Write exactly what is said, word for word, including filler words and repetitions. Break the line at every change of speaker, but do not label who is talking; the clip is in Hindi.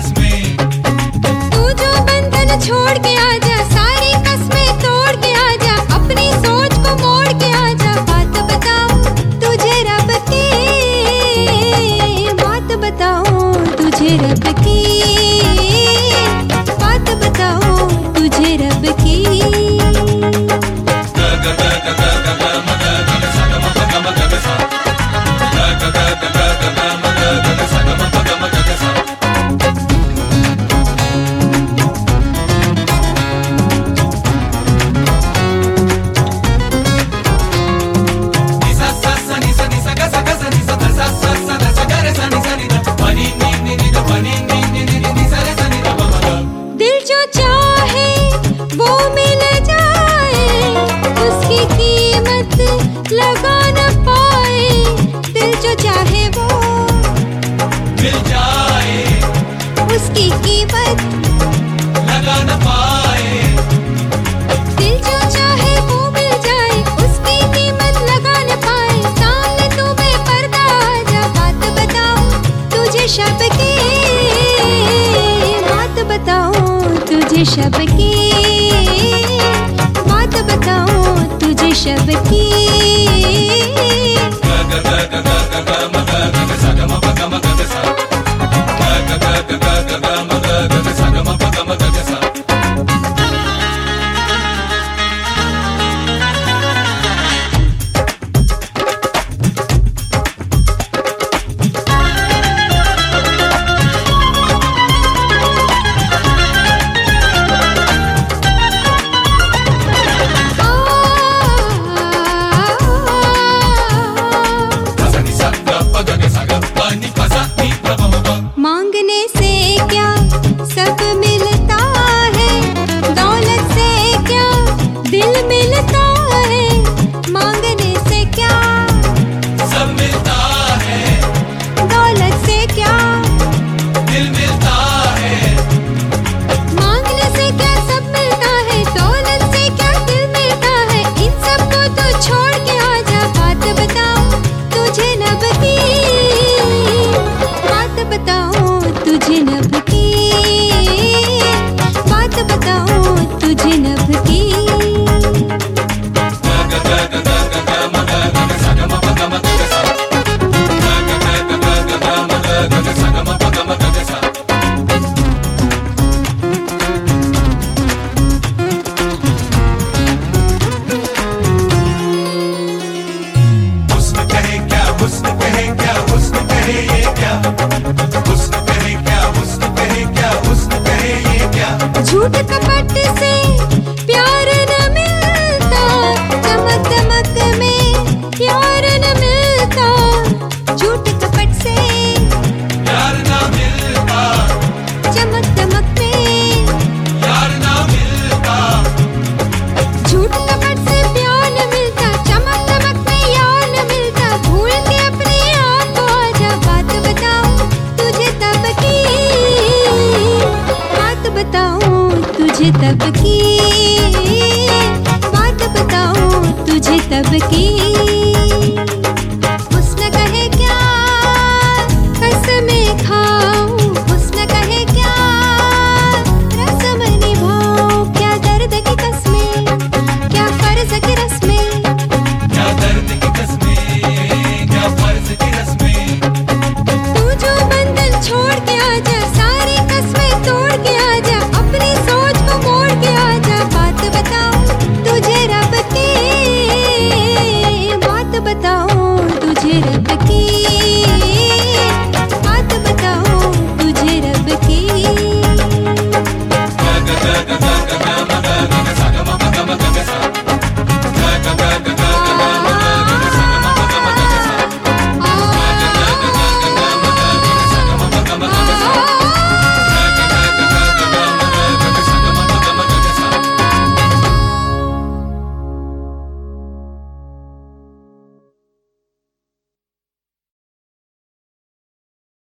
रस्में।
तू जो बंधन छोड़ के आजा, सारी कस्में तोड़ के आजा, अपनी सोच को मोड़ के आजा। बात बताऊं तुझे रब की, बात बताऊं तुझे रब की, बात बताऊं तुझे रब की। दिल जो चाहे वो मिल जाए, उसकी कीमत लगा न पाए। दिल जो चाहे वो
मिल जाए,
उसकी कीमत
लगा न पाए।
दिल जो चाहे वो मिल जाए, उसकी कीमत लगा न पाए। सामने तू बेपर्दा आजा, बात बताऊं तुझे शब की, बात बताऊं तुझे शब की, बात बताऊं तुझे शब की। मांगने से क्या सब मिलता है, दौलत से क्या दिल मिलता है। मांगने से क्या
सब मिलता है,
दौलत से क्या
दिल मिलता है।
मांगने से क्या सब मिलता है, दौलत से क्या दिल मिलता है। इन सबको तो छोड़ के आजा, बात बताऊं तुझे नब की, बात बताऊं तुझे नब की, बात बताऊं तुझे नब की।
हुस्न कहे क्या, हुस्न कहे क्या, हुस्न कहे ये क्या। हुस्न कहे क्या, हुस्न कहे क्या, हुस्न कहे ये क्या।
झूठ कपट से प्यार न मिलता, चमक दमक में प्यार न मिलता। झूठ कपट से
यार ना मिलता,
चमक दमक में,
यार ना मिलता।
झूठ कपट से प्यार न मिलता, चमक दमक में यार न मिलता। भूल के अपने आप को आजा, बात बताऊं तुझे तब की, बात बताऊं तुझे तब की, बात बताऊं तुझे तब की।